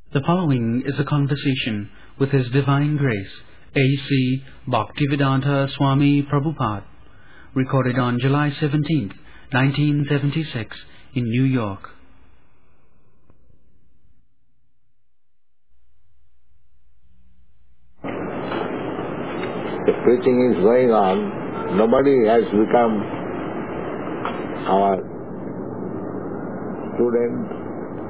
The following is a conversation with His Divine Grace, A.C. Bhaktivedanta Swami Prabhupada, recorded on July 17th, 1976, in New York. The preaching is going on. Nobody has become our student.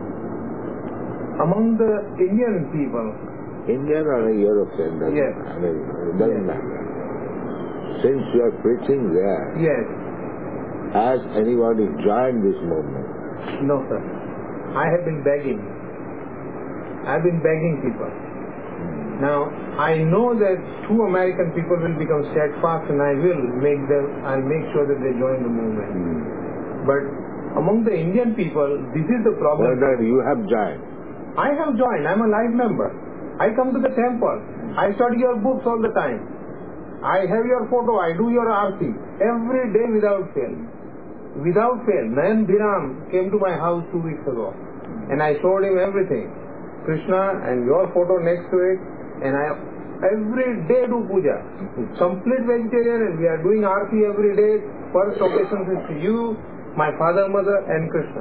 Among the Indian people. Indian or European, doesn't Yes. matter. It doesn't matter. Since you are preaching there, Yes. has anybody joined this movement? No, sir. I have been begging. I've been begging people. Now, I know that two American people will become steadfast and I'll make sure that they join the movement. But among the Indian people, this is the problem. Whether you have joined? I have joined. I'm a live member. I come to the temple. I study your books all the time. I have your photo. I do your arti every day without fail. Without fail. Nayan Biram came to my house 2 weeks ago and I showed him everything. Krishna and your photo next to it, and I every day do puja. Complete vegetarian, and we are doing arti every day. First obeisance is to you, my father, mother and Krishna.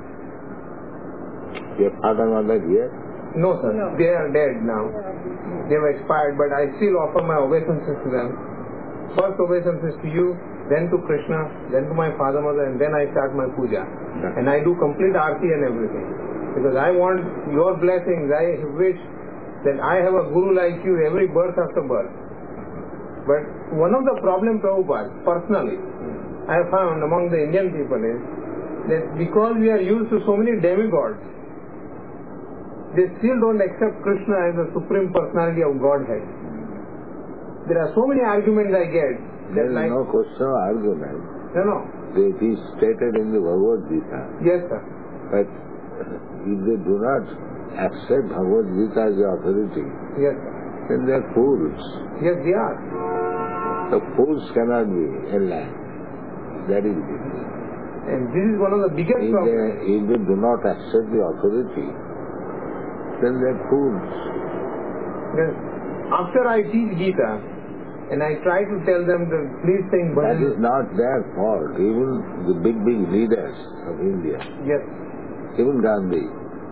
Your father, mother here? No, sir. No. They are dead now. They have expired, but I still offer my obeisances to them. First obeisances to you, then to Krishna, then to my father, mother, and then I start my puja. And I do complete arti and everything. Because I want your blessings. I wish that I have a guru like you every birth after birth. But one of the problems, Prabhupada, personally, I have found among the Indian people is that because we are used to so many demigods, they still don't accept Krishna as the supreme personality of Godhead. There are so many arguments I get. There is no question or argument. No. It is stated in the Bhagavad Gita. Yes, sir. But if they do not accept Bhagavad Gita as the authority, yes, sir, then they are fools. Yes, they are. The fools cannot be enlightened. That is it. And this is one of the biggest problems. If they do not accept the authority, then they are fools. Yes. After I teach Gita, and I try to tell them to please think that is not their fault. Even the big leaders of India, yes, even Gandhi,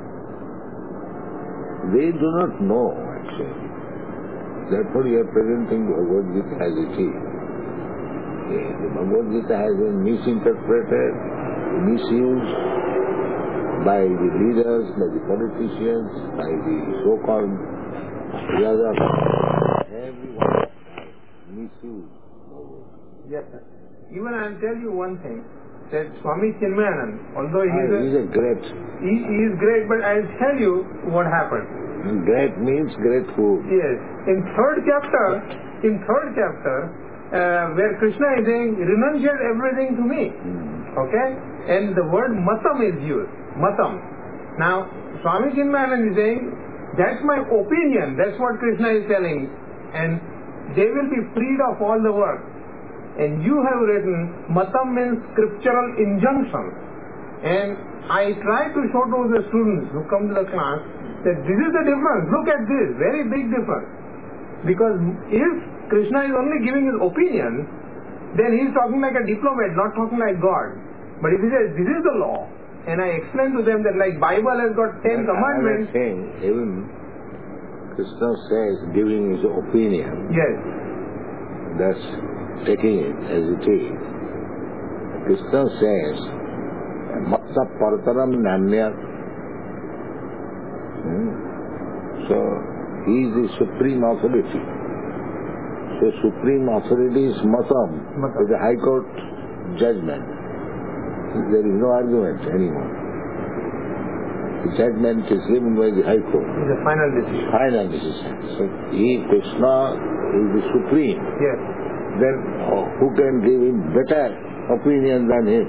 they do not know actually. Therefore you are presenting the Bhagavad Gita as it is. The Bhagavad Gita has been misinterpreted, misused by the leaders, by the politicians, by the so-called philosophers. Everyone misused. Yes, sir. Even I'll tell you one thing, that Swami Chinmayananda, although he is great. He is great, but I'll tell you what happened. Great means grateful. Yes. In third chapter, where Krishna is saying, renunciate everything to me. Okay? And the word matam is used. Matam. Now, Swami Chinmayananda is saying, that's my opinion. That's what Krishna is telling. And they will be freed of all the work. And you have written, matam means scriptural injunction. And I try to show to the students who come to the class that this is the difference. Look at this. Very big difference. Because if Krishna is only giving his opinion, then he is talking like a diplomat, not talking like God. But if he says, this is the law, and I explain to them that like Bible has got 10 commandments. Even Krishna says giving his opinion. Yes. That's taking it as it is. Krishna says, Matsa Partaram Namya. So, he is the supreme authority. So, supreme authority is Matam. It's a high court judgment. There is no argument anymore. The judgment is given by the high court. It's a final decision. Final decision. So, Krishna is the supreme. Yes. Then who can give him better opinion than him?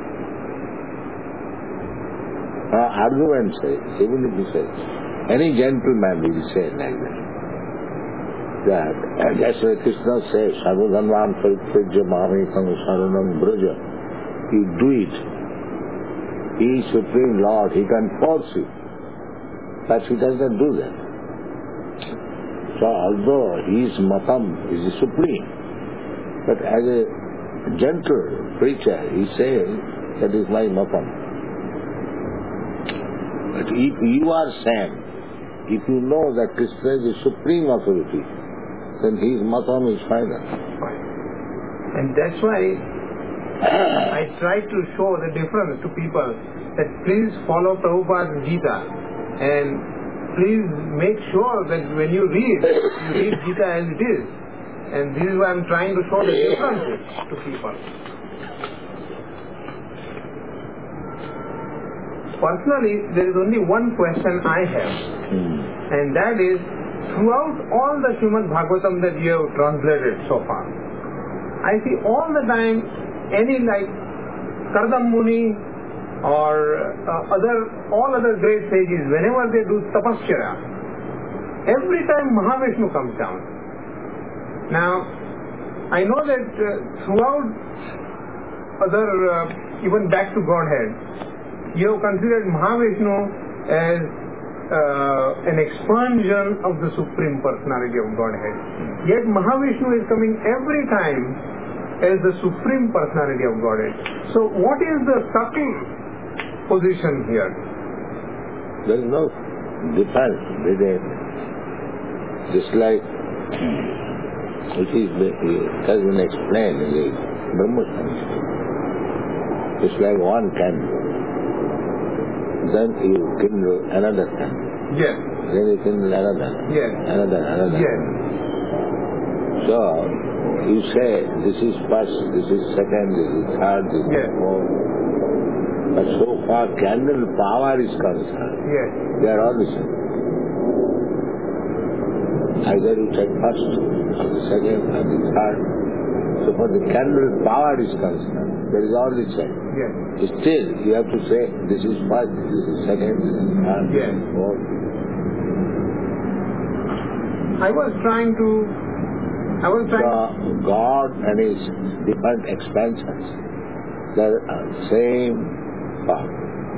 Argument says, even if he says, any gentleman will say like that. That's why Krishna says, Sarvadhanvam Parithyajya Mamekam Saranam Braja. You do it. He is Supreme Lord. He can force you. but he does not do that. So although his matam is supreme, but as a gentle preacher, he says, that is my matam. But if you are Sam, if you know that Krishna is the supreme authority, then his matam is final. And that's why I try to show the difference to people, that please follow Prabhupada's Gita and please make sure that when you read Gita as it is. And this is why I'm trying to show the differences to people. Personally, there is only one question I have, and that is, throughout all the Srimad Bhagavatam that you have translated so far, I see all the time any like Kardam Muni or all other great sages, whenever they do tapascharya, every time Mahavishnu comes down. Now, I know that throughout other, even back to Godhead, you have considered Mahavishnu as an expansion of the Supreme Personality of Godhead. Yet Mahavishnu is coming every time as the Supreme Personality of Godhead. So what is the subtle position here? There is no difference within, just like it has been explained in the Brahma Samhita. It's like one candle. Then you kindle another candle. Yes. Then you kindle another. Yes. Another. Yes. So you say this is first, this is second, this is third, this is fourth. But so far candle power is concerned. Yes. They are all the same. Either you take first, or the second, or the third. So for the candle power is concerned, there is all the same. Yes. Still, you have to say, this is first, this is second, this is third, this is fourth. I was trying to... God and His different expansions, they are same power.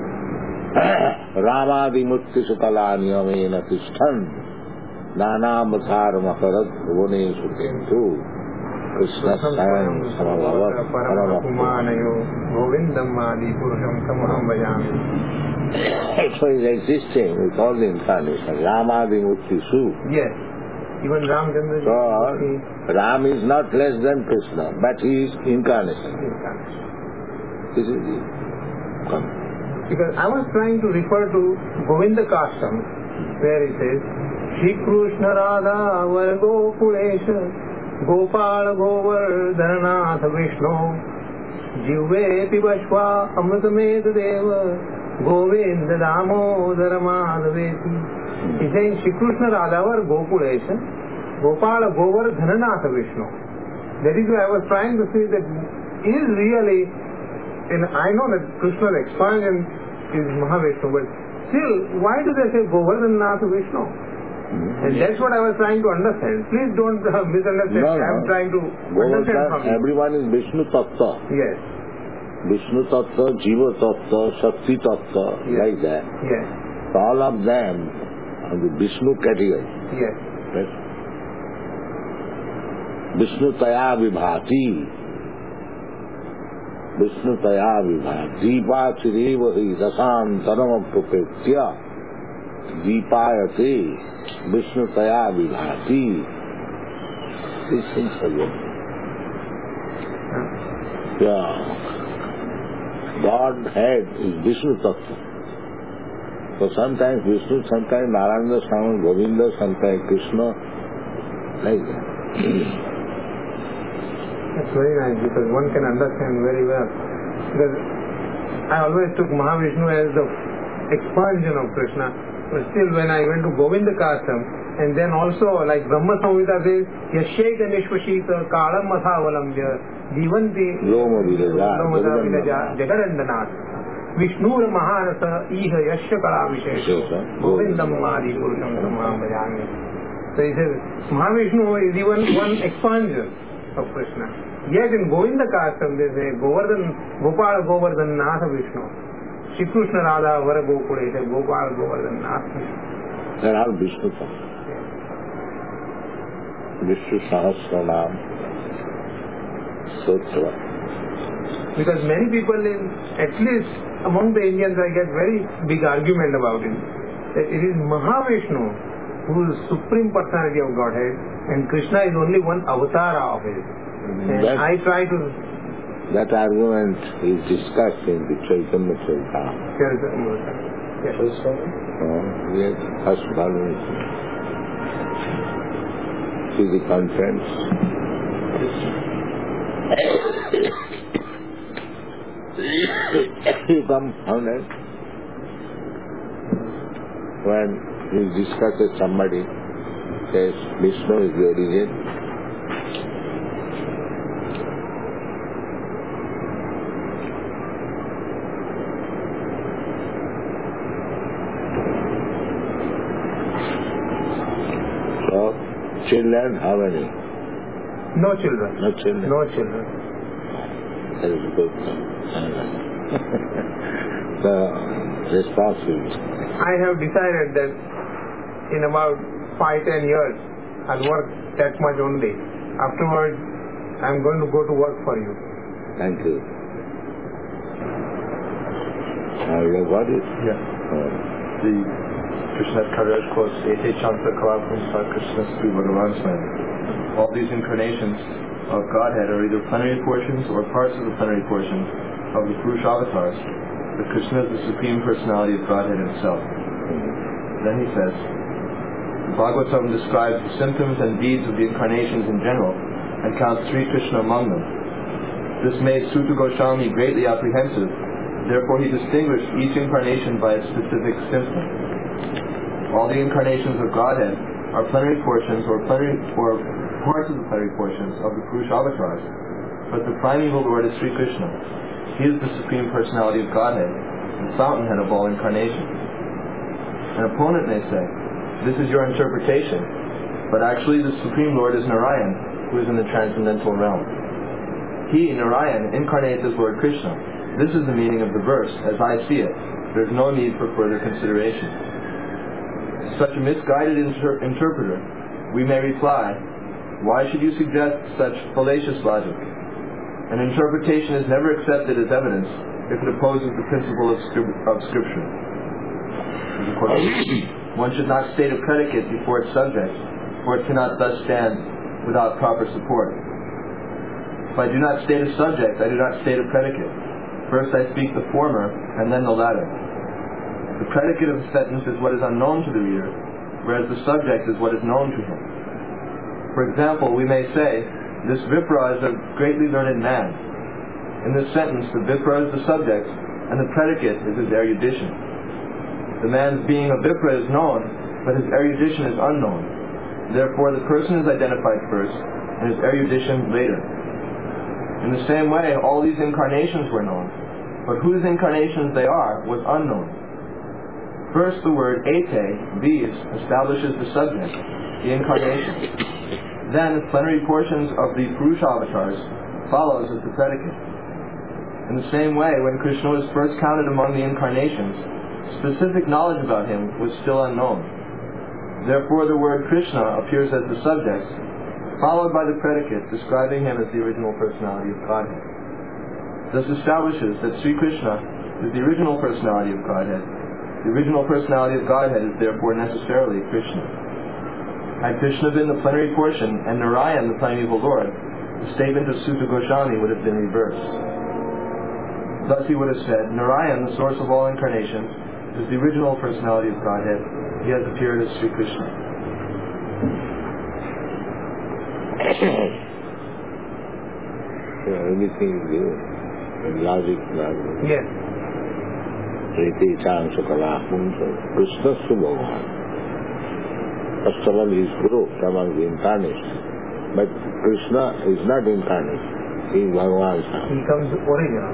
Ramadi mukti sukala niyamena tishthan nanam bhathar makarat bhuvane sukentu Krishna Sam samabhavat paramakumanayo govindam adi purusham tamaham bhajami. So he is existing with all the incarnation. Ramadi mukti su. Yes. Even Ramchandra. So, Ram is not less than Krishna, but he is incarnation. This is the concept. Because I was trying to refer to Govinda Kastam, where it says, Shri Krishna Radha Vargo Kulesha Gopal Govardhananath Vishnu Jivve Pibashva Amritamed Deva Govinda Damodara Madhaveti. He's saying Shri Krishna Radha were Gokulesha, Gopala Govardhananath Vishnu. That is why I was trying to say that is really, and I know that Krishna's expansion is Mahavishnu, but still, why do they say Govardhananath Vishnu? And that's what I was trying to understand. Please don't misunderstand. No. I'm trying to understand from you. Everyone is Vishnu Tattva. Yes. Vishnu Tattva, Jiva Tattva, Shakti Tattva, like that. Yes. All of them are the Vishnu category. Yes. Right? Vishnu Taya Vibhati. Vishnu Taya Vibhati. Deepa Chirevahi Dasan Tanam Prupetya. Deepayate Vishnu Taya Vibhati. These things are good. Yeah. Godhead is Vishnu Tattva. So sometimes Vishnu, sometimes Narayana, sometimes Govinda, sometimes Krishna, like that. That's very nice because one can understand very well. Because I always took Mahavishnu as the expansion of Krishna. But still when I went to Govinda Kastam, and then also like Brahma Samhita says, Yasheka Nishvashita Kalam Mathavalambya Divanti Loma Vilaja Jagarandanath Vishnur Maharasa Iha Yashya Kala Vishesha Govindam Adi Purusham Samaham Bhajami. So he says Mahavishnu is even one expansion of Krishna. Yet in Govinda Kastam they say Gopala Govardhan Nath Vishnu. Shri Krishna Radha Vara Gokula, he said Gopal, Govardhan, Nasti. They are all Vishnu forms. Vishnu Sahasranam Sutra. Because many people, at least among the Indians, I get very big argument about it. That it is Mahavishnu who is Supreme Personality of Godhead and Krishna is only one avatara of it. And I try to... That argument is discussed in the Chaitanya Charitamrita. Yes. Yes, first volume. See the contents. You come found it when he discusses somebody, says Vishnu is the origin. So, children, how many? No children. No children? No children. That is good. The responsibility. I have decided that in about 5-10 years I'll work that much only. Afterwards I'm going to go to work for you. Thank you. You got it? Yeah. The Krishna Kaviraj quotes, Ete Chanta Kalapam Sa Krishna Sri Bhagavan Swami. All these incarnations of Godhead are either plenary portions or parts of the plenary portions of the Purusha avatars, but Krishna is the Supreme Personality of Godhead Himself. Then he says, the Bhagavatam describes the symptoms and deeds of the incarnations in general and counts Sri Krishna among them. This made Suta Goswami greatly apprehensive, therefore he distinguished each incarnation by its specific symptom. All the incarnations of Godhead are plenary portions or parts of the plenary portions of the Purusha avatars, but the primeval Lord is Sri Krishna. He is the Supreme Personality of Godhead, the fountainhead of all incarnations. An opponent may say, this is your interpretation, but actually the Supreme Lord is Narayan, who is in the transcendental realm. He, Narayan, incarnates as Lord Krishna. This is the meaning of the verse, as I see it. There is no need for further consideration. Such a misguided interpreter, we may reply, why should you suggest such fallacious logic? An interpretation is never accepted as evidence if it opposes the principle of Scripture. One should not state a predicate before its subject, for it cannot thus stand without proper support. If I do not state a subject, I do not state a predicate. First I speak the former, and then the latter. The predicate of a sentence is what is unknown to the reader, whereas the subject is what is known to him. For example, we may say, this Vipra is a greatly learned man. In this sentence, the Vipra is the subject, and the predicate is his erudition. The man's being a Vipra is known, but his erudition is unknown. Therefore, the person is identified first, and his erudition later. In the same way, all these incarnations were known, but whose incarnations they are was unknown. First, the word ete, these, establishes the subject, the incarnation. Then, the plenary portions of the Purusha avatars follows as the predicate. In the same way, when Krishna was first counted among the incarnations, specific knowledge about him was still unknown. Therefore, the word Krishna appears as the subject, followed by the predicate describing him as the original personality of Godhead. Thus establishes that Sri Krishna is the original personality of Godhead. The original personality of Godhead is therefore necessarily Krishna. Had Krishna been the plenary portion and Narayan the primeval Lord, the statement of Suta Goswami would have been reversed. Thus he would have said, Narayan, the source of all incarnations, is the original personality of Godhead. He has appeared as Sri Krishna. Everything is given in logic. Yes. Riti Chansa Kalapumsa Krishna Subhavan. First of all, he is group among the incarnations. But Krishna is not incarnate. He is Bhagavan's son. He comes original.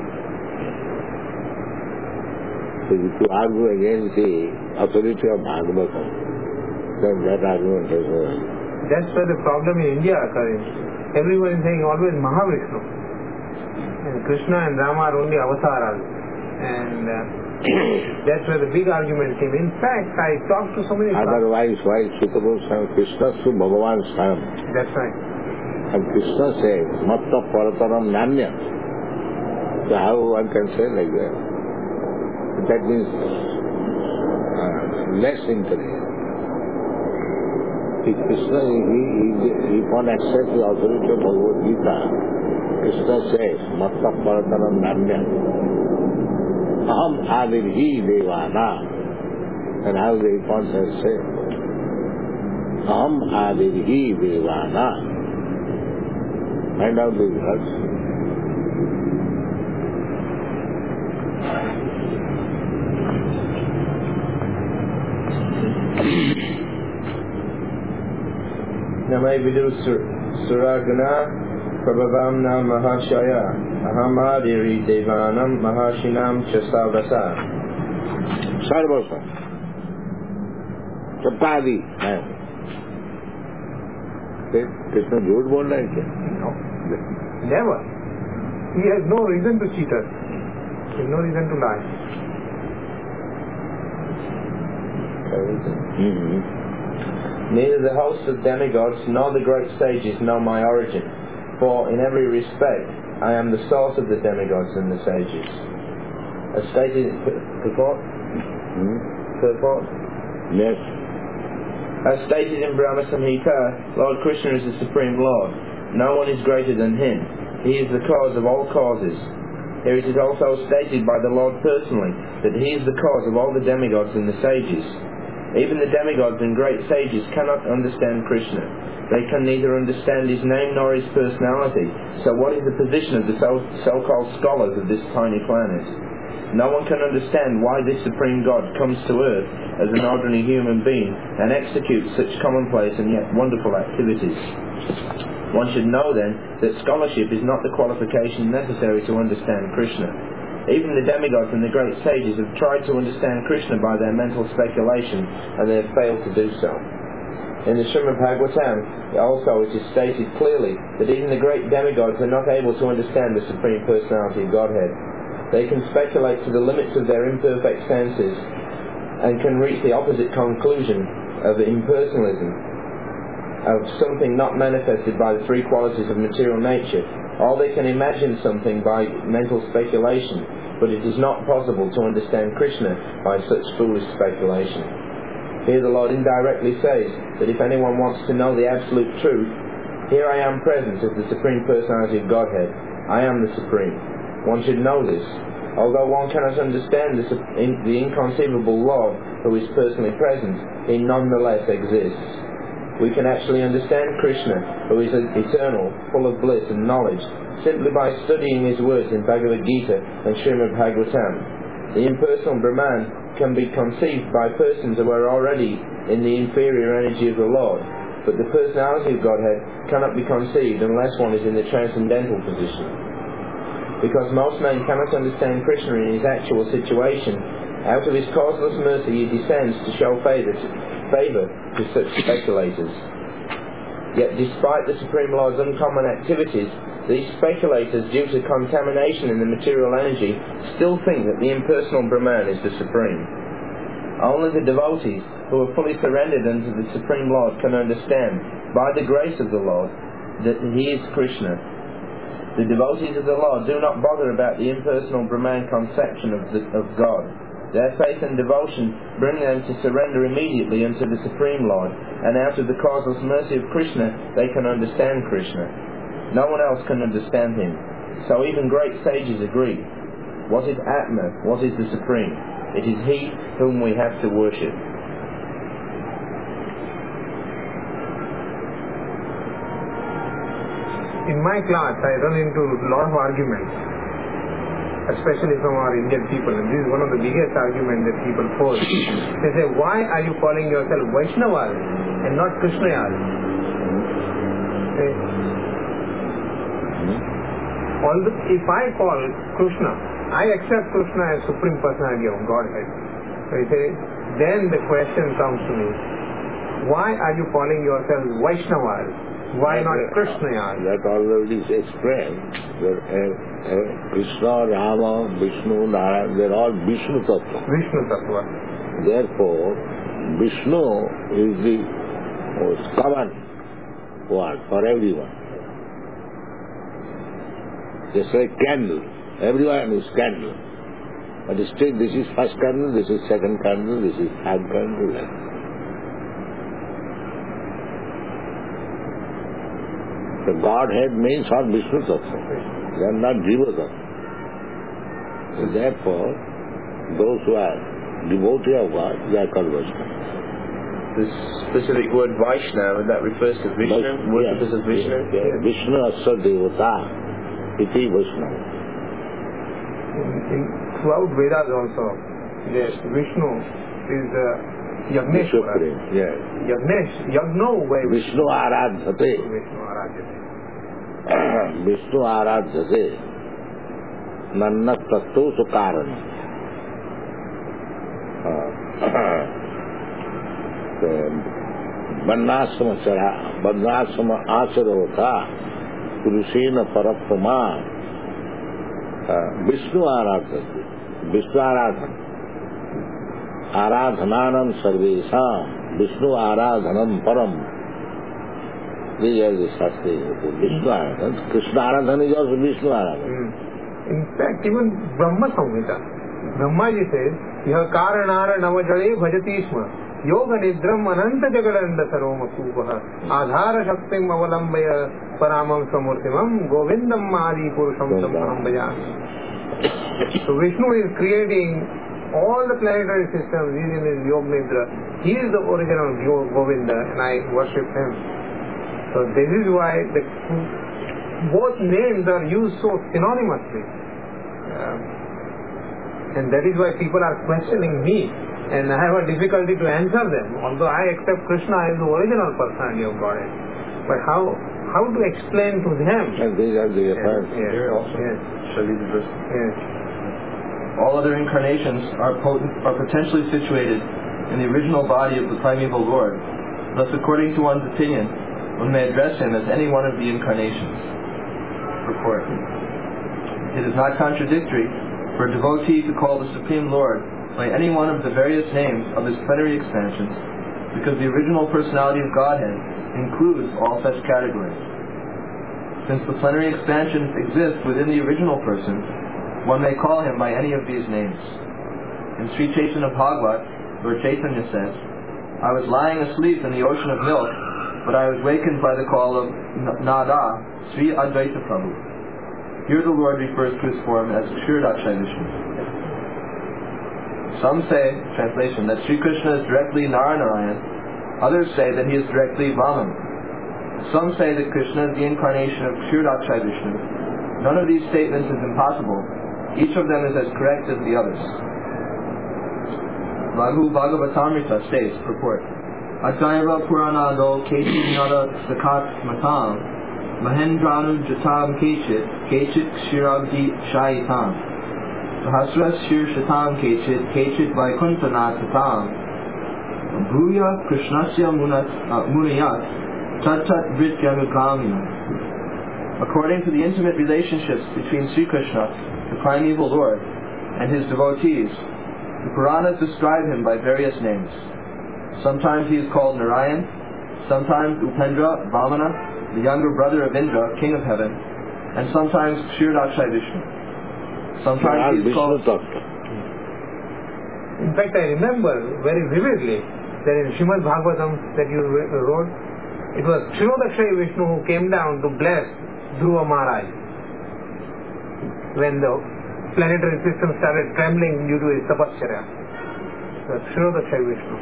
So if you argue against the authority of Bhagavatam, then that argument has no value. That's where the problem in India occurs. Everyone is saying always Mahavishnu. And Krishna and Rama are only avataras. And That's where the big argument came. In fact, I talked to so many... Otherwise, why Sukadeva Swami Krishna to Bhagavan Swami? That's right. And Krishna says, Matta Parataram Nanya. So how one can say like that? That means less intelligent. Krishna, he upon accept the authority of Bhagavad Gita, Krishna says, Matta Parataram Nanya. Aham adirhi devana. And how the Ipon has said, Aham adirhi devana. Find out these words. Namai vidu suragana prabhavamna mahashaya ahamadiri devanam mahashinam chasavasa. Sarvasa. Chapadi. Krishna झूठ बोल रहा है क्या? No. Never. He has no reason to cheat us. He has no reason to lie. Neither the hosts of demigods nor the great sages know my origin, for in every respect I am the source of the demigods and the sages. As stated in purport? Yes. As stated in Brahma Samhita, Lord Krishna is the Supreme Lord. No one is greater than Him. He is the cause of all causes. Here it is also stated by the Lord personally that He is the cause of all the demigods and the sages. Even the demigods and great sages cannot understand Krishna. They can neither understand His name nor His personality. So what is the position of the so-called scholars of this tiny planet? No one can understand why this Supreme God comes to earth as an ordinary human being and executes such commonplace and yet wonderful activities. One should know then that scholarship is not the qualification necessary to understand Krishna. Even the demigods and the great sages have tried to understand Krishna by their mental speculation, and they have failed to do so. In the Srimad Bhagavatam, also it is stated clearly that even the great demigods are not able to understand the Supreme Personality of Godhead. They can speculate to the limits of their imperfect senses and can reach the opposite conclusion of impersonalism, of something not manifested by the three qualities of material nature. Or they can imagine something by mental speculation, but it is not possible to understand Krishna by such foolish speculation. Here the Lord indirectly says that if anyone wants to know the absolute truth, here I am present as the Supreme Personality of Godhead. I am the Supreme. One should know this. Although one cannot understand the inconceivable Lord who is personally present, He nonetheless exists. We can actually understand Krishna, who is eternal, full of bliss and knowledge, simply by studying His words in Bhagavad Gita and Srimad Bhagavatam. The impersonal Brahman can be conceived by persons who are already in the inferior energy of the Lord, but the personality of Godhead cannot be conceived unless one is in the transcendental position. Because most men cannot understand Krishna in his actual situation, out of His causeless mercy He descends to show favour to such speculators. Yet despite the Supreme Lord's uncommon activities, these speculators, due to contamination in the material energy, still think that the impersonal Brahman is the Supreme. Only the devotees who are fully surrendered unto the Supreme Lord can understand, by the grace of the Lord, that He is Krishna. The devotees of the Lord do not bother about the impersonal Brahman conception of God. Their faith and devotion bring them to surrender immediately unto the Supreme Lord, and out of the causeless mercy of Krishna they can understand Krishna. No one else can understand Him. So even great sages agree. What is Atma? What is the Supreme? It is He whom we have to worship. In my class, I run into a lot of arguments, especially from our Indian people, and this is one of the biggest arguments that people pose. They say, why are you calling yourself Vaishnavas and not Krishnayas? If I call Krishna, I accept Krishna as Supreme Personality of Godhead. Then the question comes to me, why are you calling yourself Vaishnavas Why not Krishna? That already is explained. That Krishna, Rama, Vishnu, Narayana, they are all Vishnu Tattva. Vishnu Tattva. Therefore, Vishnu is the most common word for everyone. Just like candle. Everyone is candle. But still, this is first candle, this is second candle, this is third candle. The Godhead means all Vishnu Tattva. They are not Jiva Tattva. So therefore, those who are devotee of God, they are called Vaishnava. This specific word Vaishnava, that refers to Vishnu, worshippers of Vishnu? Yes. Vishnu Asya Devata, iti Vaishnava. Throughout Vedas also, yes, Vishnu is Yagneshwara. Yes. Yagno way. Vishnu Aradhate. Vishnu Aradhate. Nanna Tatto Sukarana. Bandhasama Acharavata Purusena Paraprama Vishnu Aradhate. Vishnu Aradhana. Aradhananam Sarvesam Vishnu Aradhanam Param. These are the Shastri. Vishnu Aradhan. Krishna Aradhan is also Vishnu Aradhan. In fact, even Brahma Samhita, Brahmaji says, Yaha Karanara Navajale Bhajati Shma Yoga Nidram Ananta Jagadanda Saroma Kupaha Adhara Shaktim Avalambaya Paramam Samurtimam Govindam Adi Purusham Samhambaya. So Vishnu is creating all the planetary systems using his Yoga Nidra. He is the original Govinda and I worship him. So this is why both names are used so synonymously. And that is why people are questioning me and I have a difficulty to answer them. Although I accept Krishna as the original personality of Godhead. But how to explain to them? And these are the affairs. Here also. Yes. Shall I read the verse? Yes. All other incarnations are potentially situated in the original body of the primeval Lord. Thus, according to one's opinion, one may address him as any one of the incarnations. Report. It is not contradictory for a devotee to call the Supreme Lord by any one of the various names of his plenary expansions, because the original personality of Godhead includes all such categories. Since the plenary expansions exist within the original person, one may call him by any of these names. In Sri Chaitanya Bhagavat, Lord Chaitanya says, I was lying asleep in the ocean of milk, but I was wakened by the call of Nada, Sri Advaita Prabhu. Here the Lord refers to his form as Kshirodakshai Vishnu. Some say, translation, that Sri Krishna is directly Narayana. Others say that he is directly Vamana. Some say that Krishna is the incarnation of Kshirodakshai Vishnu. None of these statements is impossible. Each of them is as correct as the others. Laghu Bhagavatamrita states, purport, Adjaiva Puranado Kechit Nada Sakat Matam Mahendranu Jatam Kechit Kshirabdi Shaitam Sahasras Shir Shatam Kechit Vaikuntana Tatam Bhuya Krishnasya Munayat Tat Vrityanugamya. According to the intimate relationships between Sri Krishna, the primeval Lord, and his devotees, the Puranas describe him by various names. Sometimes he is called Narayan, sometimes Upendra, Vamana, the younger brother of Indra, king of heaven, and sometimes Kshirodakshai Vishnu. Sometimes he is called... In fact, I remember very vividly that in Srimad Bhagavatam that you wrote, it was Kshirodakshai Vishnu who came down to bless Dhruva Maharaj when the planetary system started trembling due to his tapasya. Kshirodakshai Vishnu.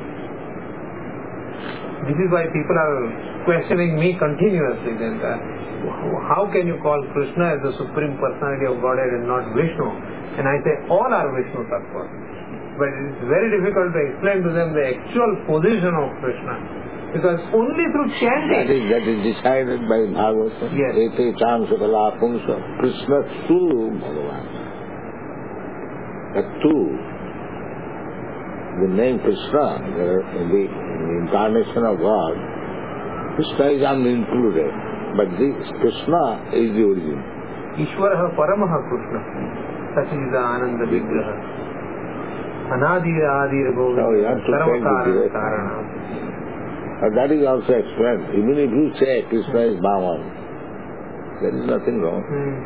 This is why people are questioning me continuously. Then, how can you call Krishna as the supreme personality of Godhead and not Vishnu? And I say all are Vishnu Tattva. But it is very difficult to explain to them the actual position of Krishna. Because only through chanting... That is decided by Bhagavatam. Yes. Ete cham sakala pumsa. Krishna tu Bhagavan. The two. The name Krishna, the incarnation of God, Krishna is unincluded, but this Krishna is the origin. Ishwarah Paramaha Krishna. Sachidananda Vigraha. Anadira Adira Govinda. Now you have to take the direction. But that is also explained. Even if you say Krishna is Bhavan, there is nothing wrong.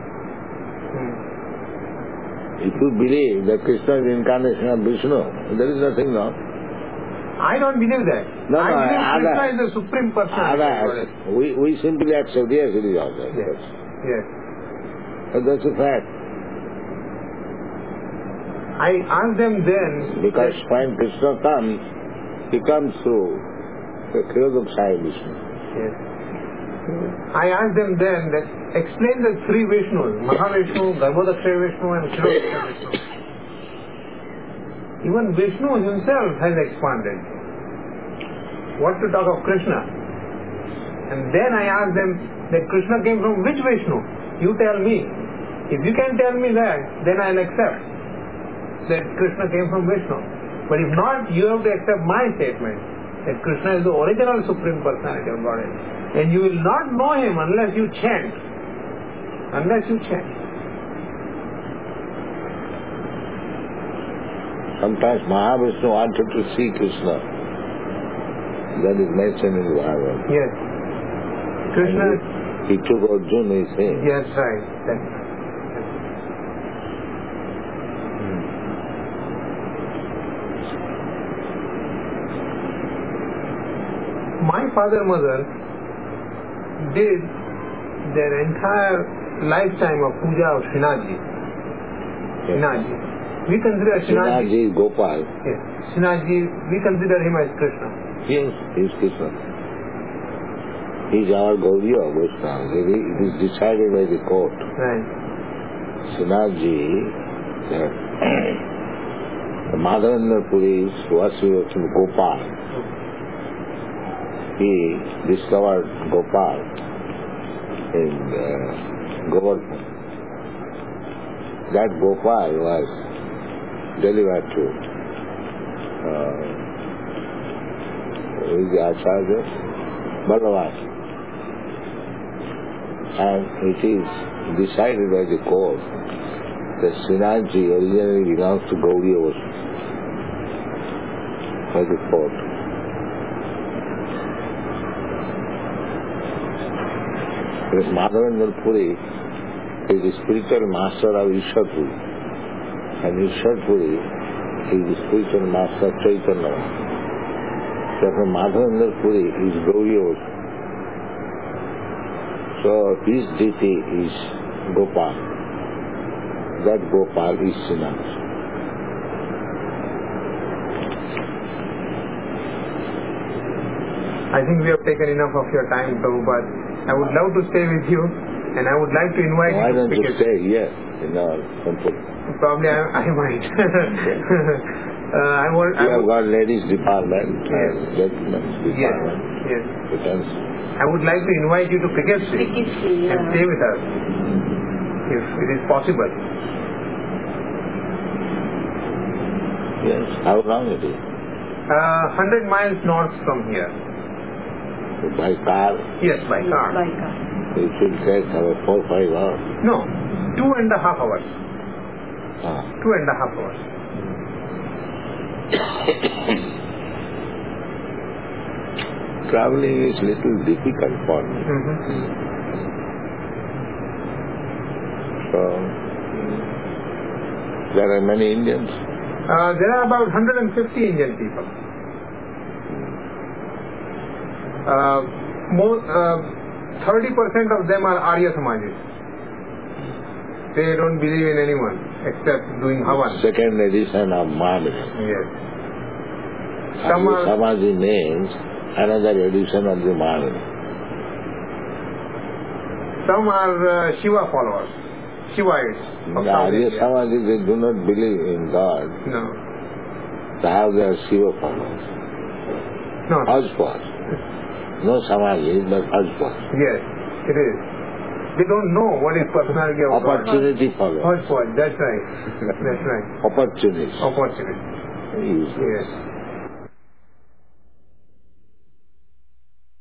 If you believe that Krishna is incarnation of Vishnu, there is nothing wrong. I don't believe that. No, I believe Krishna Ada, is the supreme personality. we simply accept, yes, it is also. Yes. Yes. But that's a fact. I asked them then... Because when Krishna comes, he comes through the Kshirodakshaya Vishnu. Yes. I asked them then that explain the three Vishnus, Mahavishnu, Garbhodakshaya Vishnu and Kshirodakshaya Vishnu. Even Vishnu himself has expanded. What to talk of Krishna? And then I asked them that Krishna came from which Vishnu? You tell me. If you can tell me that, then I'll accept that Krishna came from Vishnu. But if not, you have to accept my statement that Krishna is the original Supreme Personality of Godhead. And you will not know him unless you chant. Unless you chant. Sometimes Mahavishnu wanted to see Krishna. That is mentioned in the Bhagavad. Yes. Krishna... He took Arjuna, he said. Yes, right. That's right. My father and mother did their entire lifetime of puja of Srinathji. Srinathji. We consider Srinathji is Gopal. Yes. Srinathji, we consider him as Krishna. Yes, he is Krishna. He is our Gauriya Vaishnava. It is decided by the court. Right. Srinathji, the Madhavendra Puri is worship of Gopal. He discovered Gopal in Govardhan. That Gopal was delivered to who is the Acharya? Balavan. And it is decided by the court that Srinathji originally belongs to Gauriya Vaishnava by the court. Because Madhavendra Puri is the spiritual master of Ishwar Puri. And Ishwar Puri is the spiritual master of Chaitanya. Therefore Madhavendra Puri is Gauriya Vaishnava. So his deity is Gopal. That Gopal is Srinathji. I think we have taken enough of your time, Prabhupada. I would love to stay with you, and I would like to invite Why you to don't you stay here in our temple? Probably I might. We have got ladies department and gentlemen's department. Yes. Because I would like to invite you to Cricket Street and stay with us, if it is possible. yes, how long it is? 100 miles north from here. By car? Yes, by car. By car. It should take about 4 or 5 hours. No, 2.5 hours. 2.5 hours. Traveling is little difficult for me. So, there are many Indians? There are about 150 Indian people. 30% of them are Arya Samajis. They don't believe in anyone except doing Havan. Second edition of Mahamaya. Yes. Arya Samaji means another edition of the Mahamaya. Some are Shiva followers, Shivaites. The Arya Samaji, they do not believe in God. No. They have their Shiva followers. No. Hodgepodge. No Samaji, but hodgepodge. Yes, it is. They don't know what is personality of Opportunity followers. Hodgepodge, that's right. That's right. Opportunists. Opportunity. Yes. Yes.